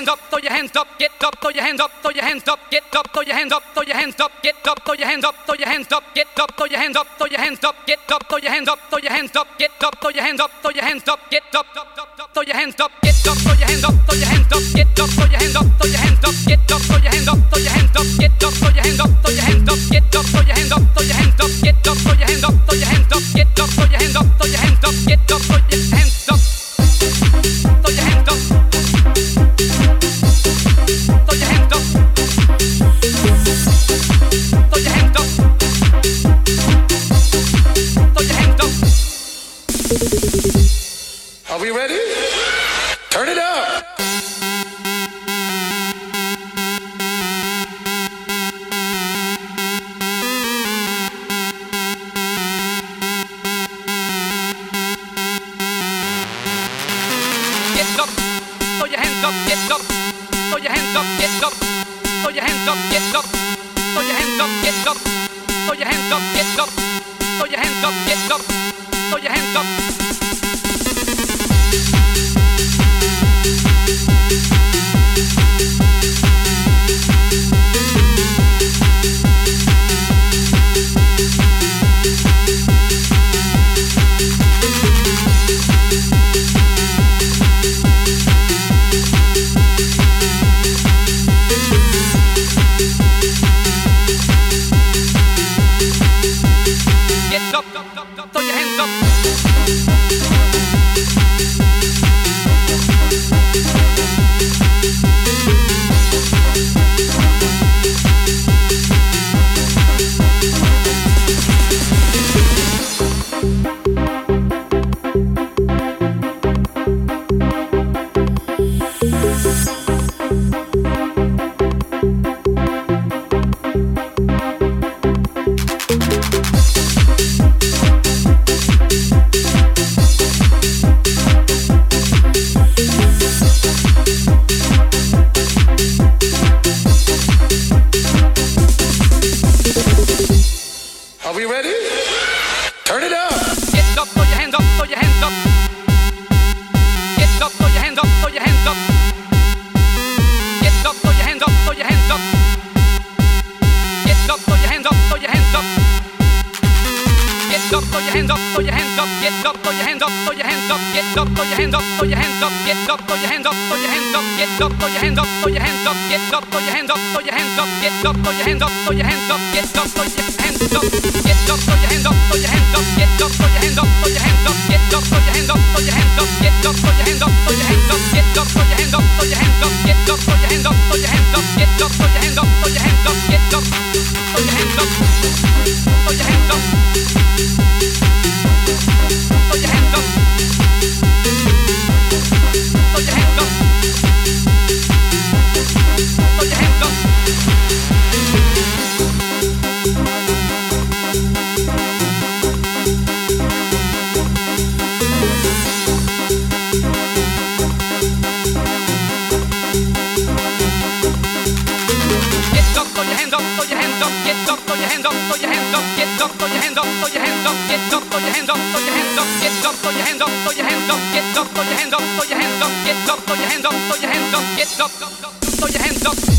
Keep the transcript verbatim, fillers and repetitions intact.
hands up, throw your hands up, get up, throw your hands up, throw your hands up, get up, throw your hands up, throw your hands up, get up, throw your hands up, throw your hands up, get up, throw your hands up, throw your hands up, get up, throw your hands up, throw your hands up, get up, throw your hands up, throw your hands up, get up, throw your hands up, get up, throw your hands up, throw your hands up, get up, throw your hands up, throw your hands up, get up, throw your hands up, throw your hands up, get up, throw your hands up, throw your hands up, get up, throw your hands up, throw your hands up, get up, throw your hands up, throw your hands up, get up, throw your hands up, throw your hands up, get up, throw your hands up, throw your hands up, throw your hands up, throw your hands up, throw your hands up. Are we ready? Turn it up. Get up, throw your hands up, get up, throw your hands up, get up, throw your hands up, get up, throw your hands up, get up, throw your hands up, get up, throw your hands up, get up, throw your hands up. Get up, throw your hands up. Are we ready? Turn it up. Get up, throw your hands up, throw your hands up. Get up, throw your hands up, throw your hands up. Get up, throw your hands up, throw your hands up. Get up, throw your hands up, throw your hands up. Get up, throw your hands up, throw your hands up. Get up, throw your hands up, throw your hands up. Get up, throw your hands up, throw your hands up. Get up, throw your hands up, throw your hands up. Get up, throw your hands up, throw your hands up. Get up, throw your hands up, throw your hands up. Get up, throw your hands up, throw your hands up. Get up, throw your hands up. Get up, throw your hands up, throw your hands up. Get up, throw your hands up, throw your hands up. Get up, throw your hands up, throw your hands up. Get up, throw your hands up, throw your hands up. Get up, throw your hands up, throw your hands up. Get up, throw your hands up, throw your hands up. Get up, throw your hands up, throw your hands up. Get up, throw your hands up, throw your hands up. Throw your hands up. Throw your hands up. Throw your hands up. Get up, throw your hands up, throw your hands up. Get up, throw your hands up, throw your hands up. Get up, throw your hands up, throw your hands up. Get up, throw your hands up, throw your hands up. Get up, throw your hands up, throw your hands up. Get up, throw your hands up, throw your hands up. Get up, throw your hands up, throw your hands up. Get up, throw your hands up.